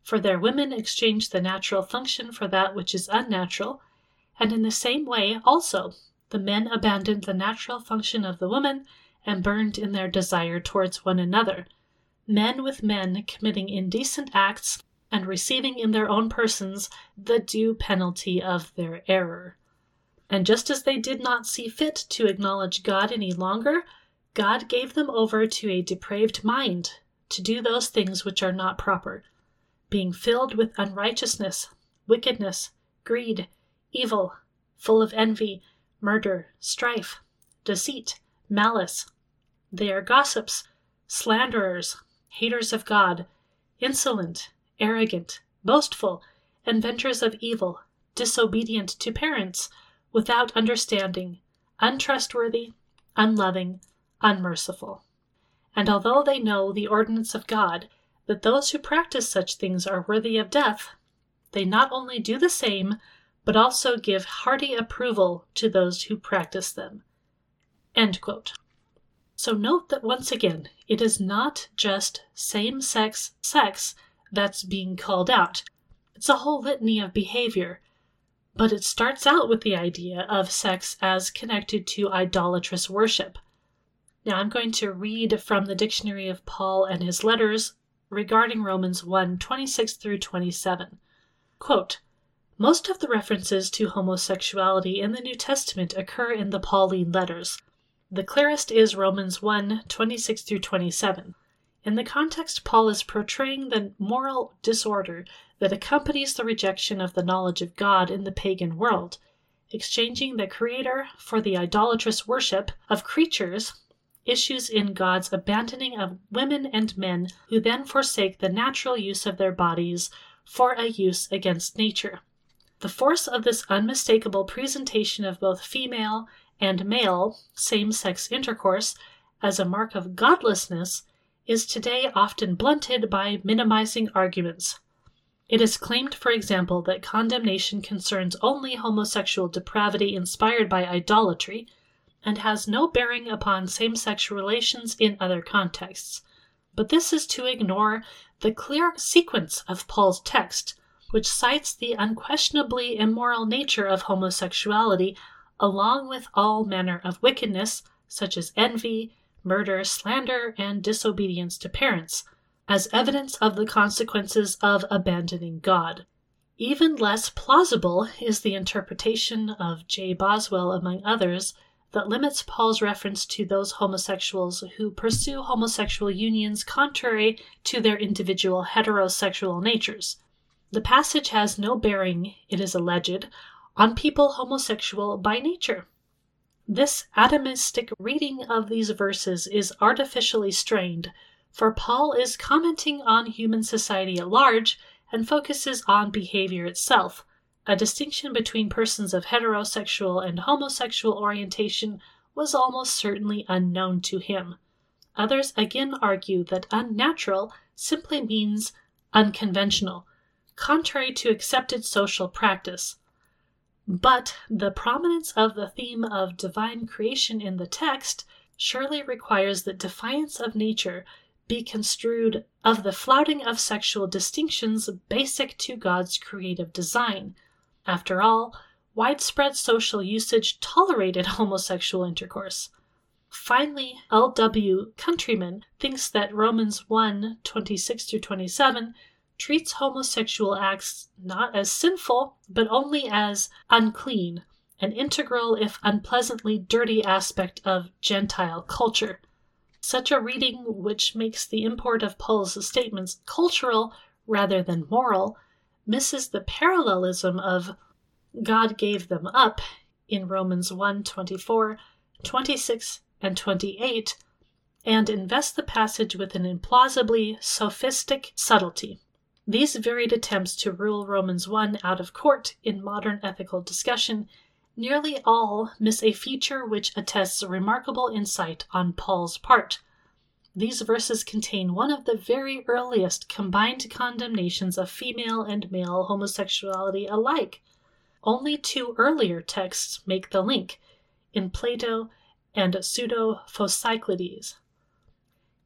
For their women exchanged the natural function for that which is unnatural, and in the same way also the men abandoned the natural function of the woman and burned in their desire towards one another, men with men committing indecent acts and receiving in their own persons the due penalty of their error. And just as they did not see fit to acknowledge God any longer, God gave them over to a depraved mind, to do those things which are not proper, being filled with unrighteousness, wickedness, greed, evil, full of envy, murder, strife, deceit, malice. They are gossips, slanderers, haters of God, insolent, arrogant, boastful, inventors of evil, disobedient to parents, without understanding, untrustworthy, unloving, unmerciful. And although they know the ordinance of God, that those who practice such things are worthy of death, they not only do the same, but also give hearty approval to those who practice them." End quote. So note that once again, it is not just same-sex sex that's being called out. It's a whole litany of behavior. But it starts out with the idea of sex as connected to idolatrous worship. Now I'm going to read from the Dictionary of Paul and his letters regarding Romans one, twenty-six through twenty-seven. Quote, "Most of the references to homosexuality in the New Testament occur in the Pauline letters. The clearest is Romans one, twenty-six through twenty-seven. In the context, Paul is portraying the moral disorder that accompanies the rejection of the knowledge of God in the pagan world, exchanging the Creator for the idolatrous worship of creatures, issues in God's abandoning of women and men who then forsake the natural use of their bodies for a use against nature. The force of this unmistakable presentation of both female and male same-sex intercourse as a mark of godlessness is today often blunted by minimizing arguments. It is claimed, for example, that condemnation concerns only homosexual depravity inspired by idolatry and has no bearing upon same-sex relations in other contexts. But this is to ignore the clear sequence of Paul's text, which cites the unquestionably immoral nature of homosexuality along with all manner of wickedness, such as envy, murder, slander, and disobedience to parents, as evidence of the consequences of abandoning God. Even less plausible is the interpretation of J. Boswell, among others, that limits Paul's reference to those homosexuals who pursue homosexual unions contrary to their individual heterosexual natures. The passage has no bearing, it is alleged, on people homosexual by nature. This atomistic reading of these verses is artificially strained, for Paul is commenting on human society at large and focuses on behavior itself. A distinction between persons of heterosexual and homosexual orientation was almost certainly unknown to him. Others again argue that unnatural simply means unconventional, contrary to accepted social practice. But the prominence of the theme of divine creation in the text surely requires that defiance of nature be construed of the flouting of sexual distinctions basic to God's creative design. After all, widespread social usage tolerated homosexual intercourse. Finally, L W Countryman thinks that Romans one, twenty-six through twenty-seven treats homosexual acts not as sinful, but only as unclean, an integral if unpleasantly dirty aspect of Gentile culture. Such a reading, which makes the import of Paul's statements cultural rather than moral, misses the parallelism of God gave them up in Romans one, twenty-four, twenty-six, and twenty-eight, and invests the passage with an implausibly sophistic subtlety. These varied attempts to rule Romans one out of court in modern ethical discussion nearly all miss a feature which attests remarkable insight on Paul's part. These verses contain one of the very earliest combined condemnations of female and male homosexuality alike. Only two earlier texts make the link, in Plato and Pseudo-Phocyclides.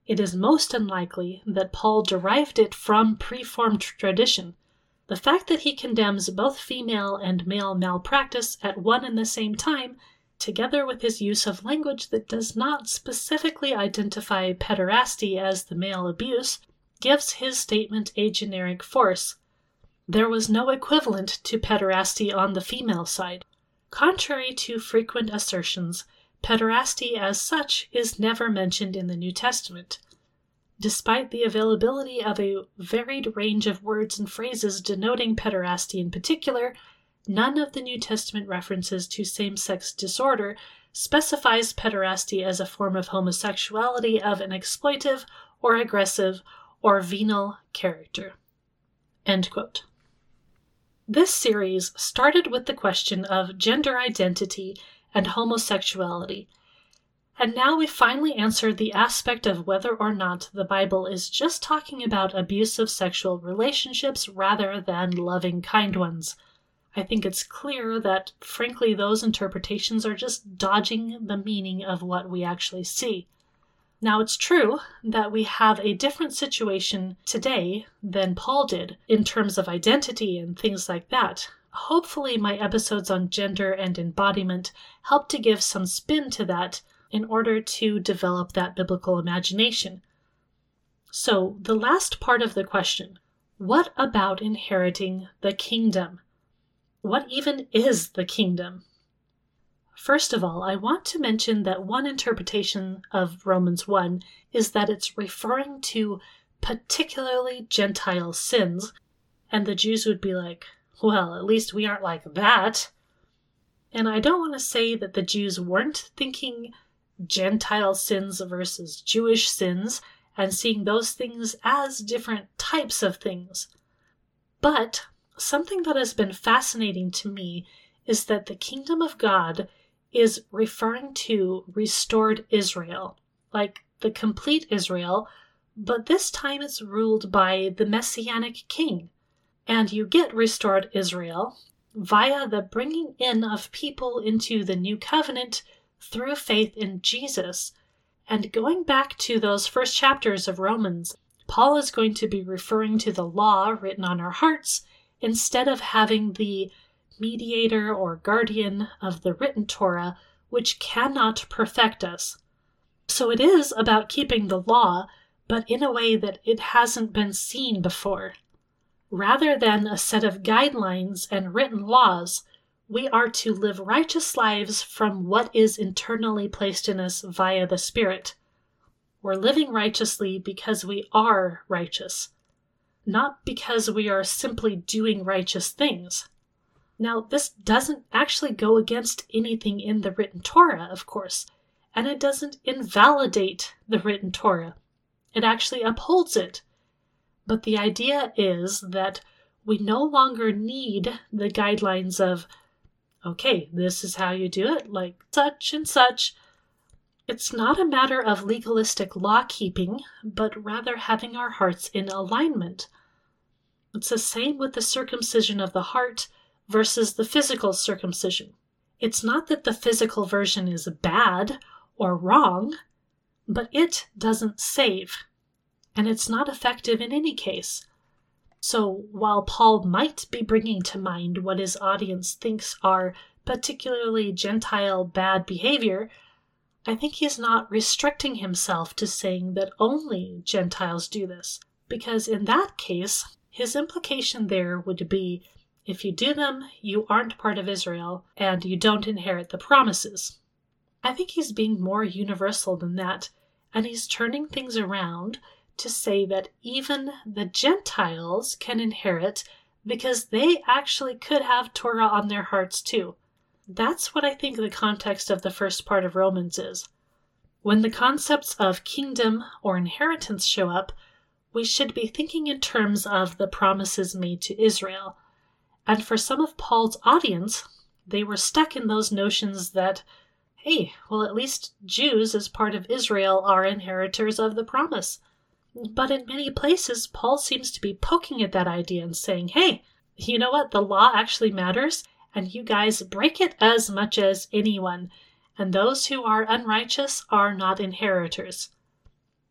It is most unlikely that Paul derived it from preformed tradition. The fact that he condemns both female and male malpractice at one and the same time, together with his use of language that does not specifically identify pederasty as the male abuse, gives his statement a generic force. There was no equivalent to pederasty on the female side. Contrary to frequent assertions, pederasty as such is never mentioned in the New Testament. Despite the availability of a varied range of words and phrases denoting pederasty in particular, none of the New Testament references to same-sex disorder specifies pederasty as a form of homosexuality of an exploitive or aggressive or venal character. End quote. This series started with the question of gender identity and homosexuality, and now we finally answered the aspect of whether or not the Bible is just talking about abusive sexual relationships rather than loving, kind ones. I think it's clear that, frankly, those interpretations are just dodging the meaning of what we actually see. Now, it's true that we have a different situation today than Paul did in terms of identity and things like that. Hopefully, my episodes on gender and embodiment help to give some spin to that in order to develop that biblical imagination. So, the last part of the question, what about inheriting the kingdom? What even is the kingdom? First of all, I want to mention that one interpretation of Romans one is that it's referring to particularly Gentile sins, and the Jews would be like, well, at least we aren't like that. And I don't want to say that the Jews weren't thinking Gentile sins versus Jewish sins and seeing those things as different types of things. But something that has been fascinating to me is that the kingdom of God is referring to restored Israel, like the complete Israel, but this time it's ruled by the Messianic king. And you get restored Israel via the bringing in of people into the new covenant through faith in Jesus. And going back to those first chapters of Romans, Paul is going to be referring to the law written on our hearts instead of having the mediator or guardian of the written Torah, which cannot perfect us. So it is about keeping the law, but in a way that it hasn't been seen before. Rather than a set of guidelines and written laws, we are to live righteous lives from what is internally placed in us via the Spirit. We're living righteously because we are righteous, not because we are simply doing righteous things. Now, this doesn't actually go against anything in the written Torah, of course, and it doesn't invalidate the written Torah. It actually upholds it. But the idea is that we no longer need the guidelines of, okay, this is how you do it, like such and such. It's not a matter of legalistic law-keeping, but rather having our hearts in alignment. It's the same with the circumcision of the heart versus the physical circumcision. It's not that the physical version is bad or wrong, but it doesn't save, and it's not effective in any case. So while Paul might be bringing to mind what his audience thinks are particularly Gentile bad behavior, I think he's not restricting himself to saying that only Gentiles do this, because in that case, his implication there would be, if you do them, you aren't part of Israel, and you don't inherit the promises. I think he's being more universal than that, and he's turning things around to say that even the Gentiles can inherit because they actually could have Torah on their hearts too. That's what I think the context of the first part of Romans is. When the concepts of kingdom or inheritance show up, we should be thinking in terms of the promises made to Israel. And for some of Paul's audience, they were stuck in those notions that, hey, well, at least Jews as part of Israel are inheritors of the promise. But in many places, Paul seems to be poking at that idea and saying, hey, you know what? The law actually matters, and you guys break it as much as anyone, and those who are unrighteous are not inheritors.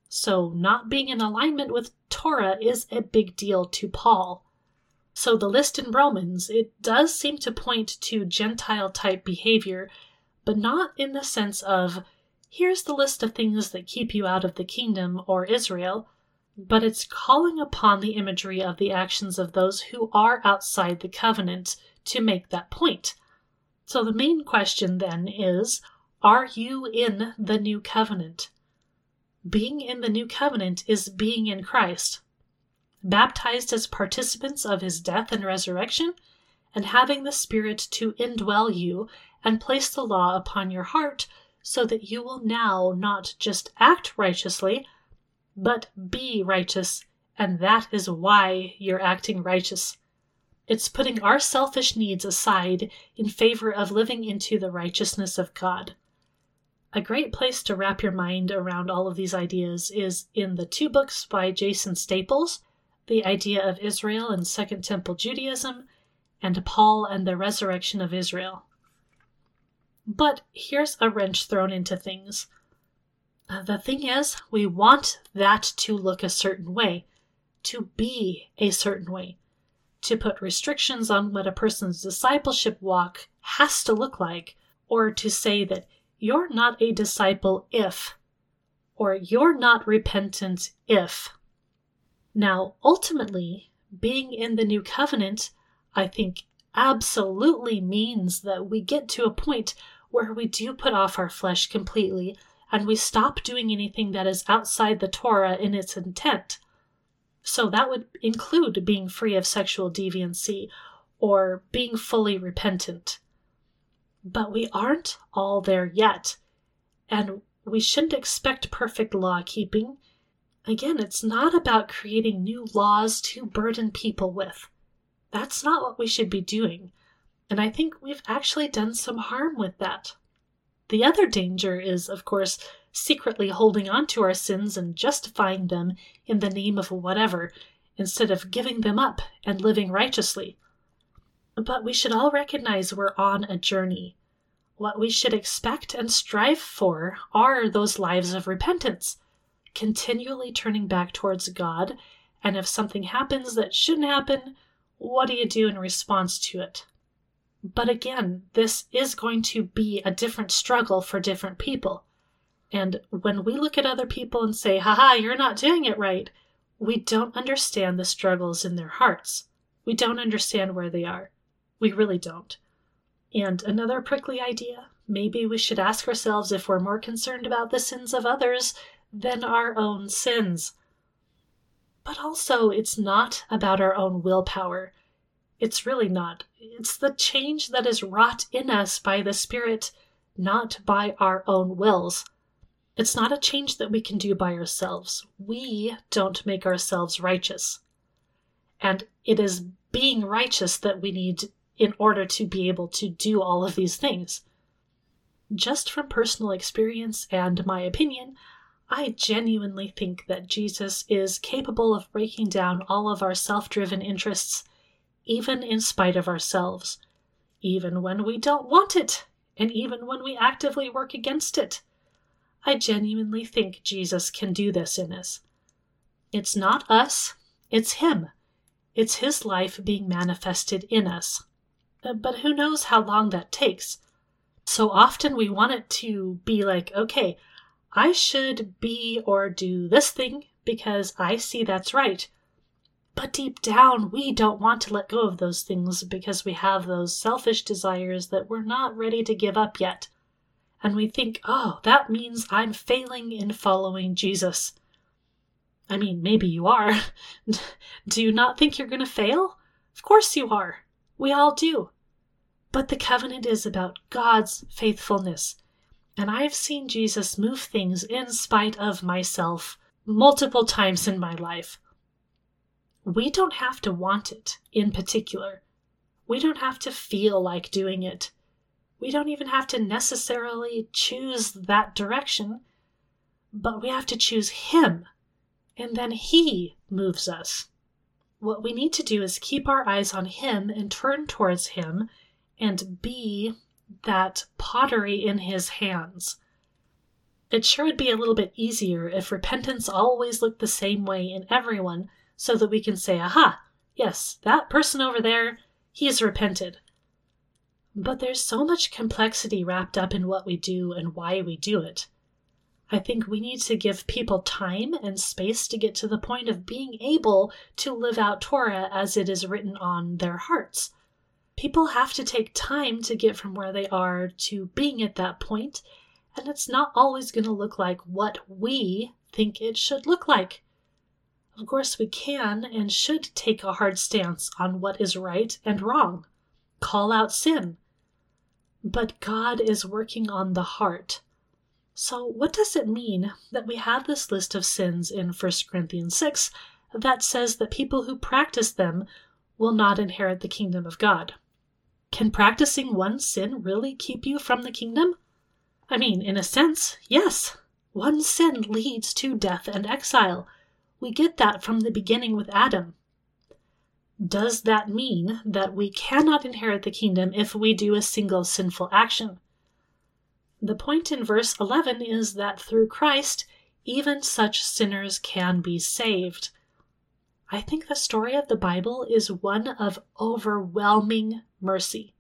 So not being in alignment with Torah is a big deal to Paul. So the list in Romans, it does seem to point to Gentile-type behavior, but not in the sense of, here's the list of things that keep you out of the kingdom or Israel, but it's calling upon the imagery of the actions of those who are outside the covenant to make that point. So the main question then is, are you in the new covenant? Being in the new covenant is being in Christ, baptized as participants of his death and resurrection, and having the Spirit to indwell you and place the law upon your heart so that you will now not just act righteously, but be righteous, and that is why you're acting righteous. It's putting our selfish needs aside in favor of living into the righteousness of God. A great place to wrap your mind around all of these ideas is in the two books by Jason Staples, The Idea of Israel and Second Temple Judaism, and Paul and the Resurrection of Israel. But here's a wrench thrown into things. The thing is, we want that to look a certain way, to be a certain way, to put restrictions on what a person's discipleship walk has to look like, or to say that you're not a disciple if, or you're not repentant if. Now, ultimately, being in the new covenant, I think, absolutely means that we get to a point where we do put off our flesh completely and we stop doing anything that is outside the Torah in its intent. So that would include being free of sexual deviancy or being fully repentant. But we aren't all there yet, and we shouldn't expect perfect law keeping. Again, it's not about creating new laws to burden people with. That's not what we should be doing, and I think we've actually done some harm with that. The other danger is, of course, secretly holding on to our sins and justifying them in the name of whatever, instead of giving them up and living righteously. But we should all recognize we're on a journey. What we should expect and strive for are those lives of repentance, continually turning back towards God, and if something happens that shouldn't happen, what do you do in response to it? But again, this is going to be a different struggle for different people. And when we look at other people and say, haha, you're not doing it right, we don't understand the struggles in their hearts. We don't understand where they are. We really don't. And another prickly idea, maybe we should ask ourselves if we're more concerned about the sins of others than our own sins. But also, it's not about our own willpower. It's really not. It's the change that is wrought in us by the Spirit, not by our own wills. It's not a change that we can do by ourselves. We don't make ourselves righteous. And it is being righteous that we need in order to be able to do all of these things. Just from personal experience and my opinion, I genuinely think that Jesus is capable of breaking down all of our self-driven interests, even in spite of ourselves, even when we don't want it, and even when we actively work against it. I genuinely think Jesus can do this in us. It's not us, it's Him. It's His life being manifested in us. But who knows how long that takes? So often we want it to be like, okay, I should be or do this thing because I see that's right. But deep down, we don't want to let go of those things because we have those selfish desires that we're not ready to give up yet. And we think, oh, that means I'm failing in following Jesus. I mean, maybe you are. Do you not think you're going to fail? Of course you are. We all do. But the covenant is about God's faithfulness. And I've seen Jesus move things in spite of myself multiple times in my life. We don't have to want it in particular. We don't have to feel like doing it. We don't even have to necessarily choose that direction, but we have to choose Him, and then He moves us. What we need to do is keep our eyes on Him and turn towards Him and be that pottery in His hands. It sure would be a little bit easier if repentance always looked the same way in everyone, so that we can say, aha, yes, that person over there, he has repented. But there's so much complexity wrapped up in what we do and why we do it. I think we need to give people time and space to get to the point of being able to live out Torah as it is written on their hearts. People have to take time to get from where they are to being at that point, and it's not always going to look like what we think it should look like. Of course, we can and should take a hard stance on what is right and wrong. Call out sin. But God is working on the heart. So what does it mean that we have this list of sins in First Corinthians six that says that people who practice them will not inherit the kingdom of God? Can practicing one sin really keep you from the kingdom? I mean, in a sense, yes. One sin leads to death and exile. We get that from the beginning with Adam. Does that mean that we cannot inherit the kingdom if we do a single sinful action? The point in verse eleven is that through Christ, even such sinners can be saved. I think the story of the Bible is one of overwhelming mercy.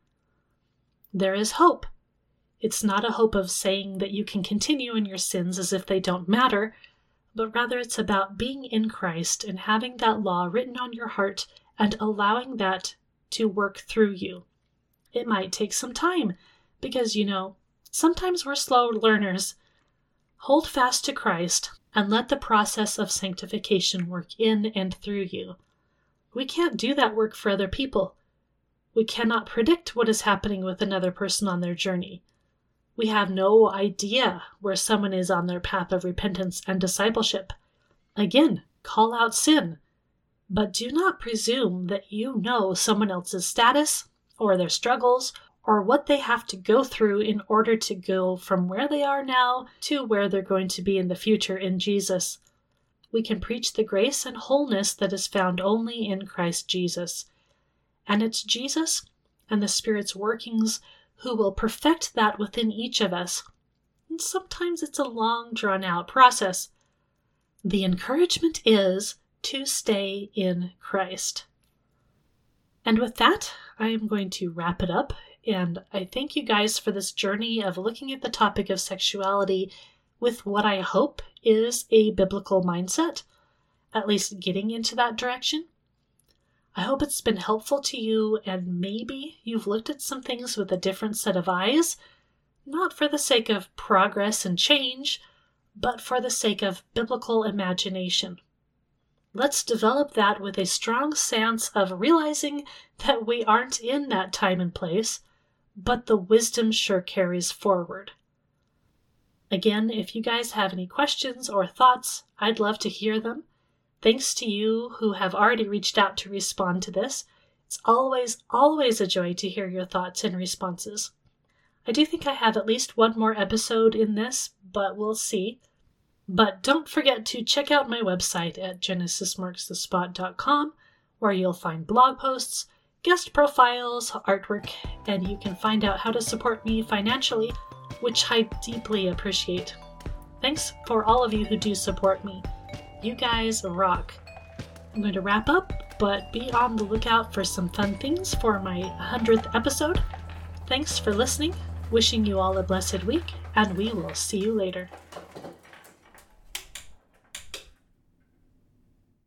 There is hope. It's not a hope of saying that you can continue in your sins as if they don't matter, but rather it's about being in Christ and having that law written on your heart and allowing that to work through you. It might take some time because, you know, sometimes we're slow learners. Hold fast to Christ and let the process of sanctification work in and through you. We can't do that work for other people. We cannot predict what is happening with another person on their journey. We have no idea where someone is on their path of repentance and discipleship. Again, call out sin. But do not presume that you know someone else's status or their struggles or what they have to go through in order to go from where they are now to where they're going to be in the future in Jesus. We can preach the grace and wholeness that is found only in Christ Jesus. And it's Jesus and the Spirit's workings who will perfect that within each of us. And sometimes it's a long, drawn-out process. The encouragement is to stay in Christ. And with that, I am going to wrap it up, and I thank you guys for this journey of looking at the topic of sexuality with what I hope is a biblical mindset, at least getting into that direction. I hope it's been helpful to you, and maybe you've looked at some things with a different set of eyes, not for the sake of progress and change, but for the sake of biblical imagination. Let's develop that with a strong sense of realizing that we aren't in that time and place, but the wisdom sure carries forward. Again, if you guys have any questions or thoughts, I'd love to hear them. Thanks to you who have already reached out to respond to this. It's always, always a joy to hear your thoughts and responses. I do think I have at least one more episode in this, but we'll see. But don't forget to check out my website at genesis marks the spot dot com, where you'll find blog posts, guest profiles, artwork, and you can find out how to support me financially, which I deeply appreciate. Thanks for all of you who do support me. You guys rock. I'm going to wrap up, but be on the lookout for some fun things for my one hundredth episode. Thanks for listening, wishing you all a blessed week, and we will see you later.